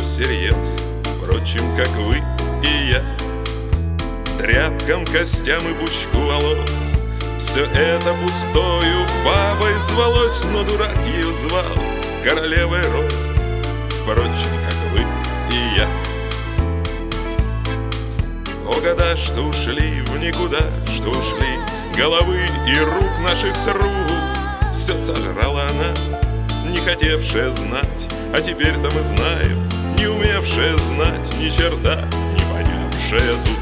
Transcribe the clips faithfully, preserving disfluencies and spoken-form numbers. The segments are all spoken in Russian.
всерьез, впрочем, как вы и я. Тряпкам, костям и пучку волос все это пустою бабой звалось, но дурак ее звал королевой роз, впрочем, как вы и я. О, года, что ушли в никуда, что ушли головы и рук наших труд, все сожрала она, не хотевшая знать, а теперь-то мы знаем, не умевшая знать ни черта, не понявшая тут,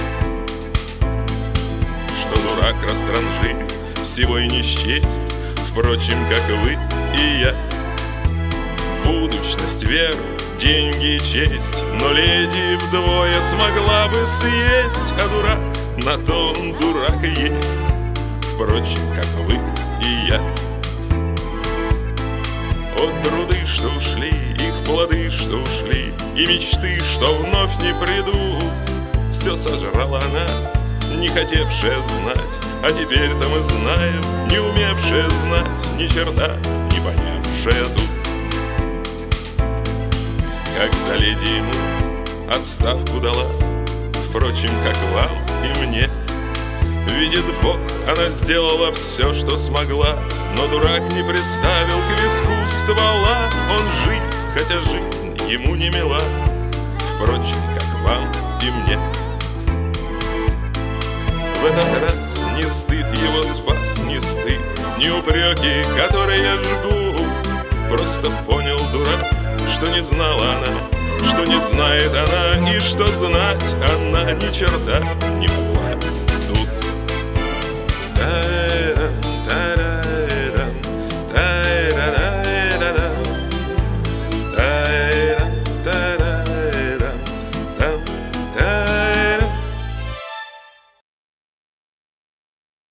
что дурак растранжит всего и не счесть, впрочем, как вы и я. Будущность, веру, деньги и честь, но леди вдвое смогла бы съесть, а дурак, на то он дурак и есть, впрочем, как вы и я. От труды, что ушли, их плоды, что ушли, и мечты, что вновь не придут, все сожрала она, не хотевшая знать, а теперь-то мы знаем, не умевшая знать ни черта, не понявшая тут. Когда леди ему отставку дала, впрочем, как вам и мне, видит Бог, она сделала все, что смогла, но дурак не приставил к виску ствола. Он жив, хотя жизнь ему не мила, впрочем, как вам и мне. В этот раз не стыд его спас, не стыд, не упреки, которые я жгу. Просто понял дурак, что не знала она, что не знает она, и что знать она ни черта не могла.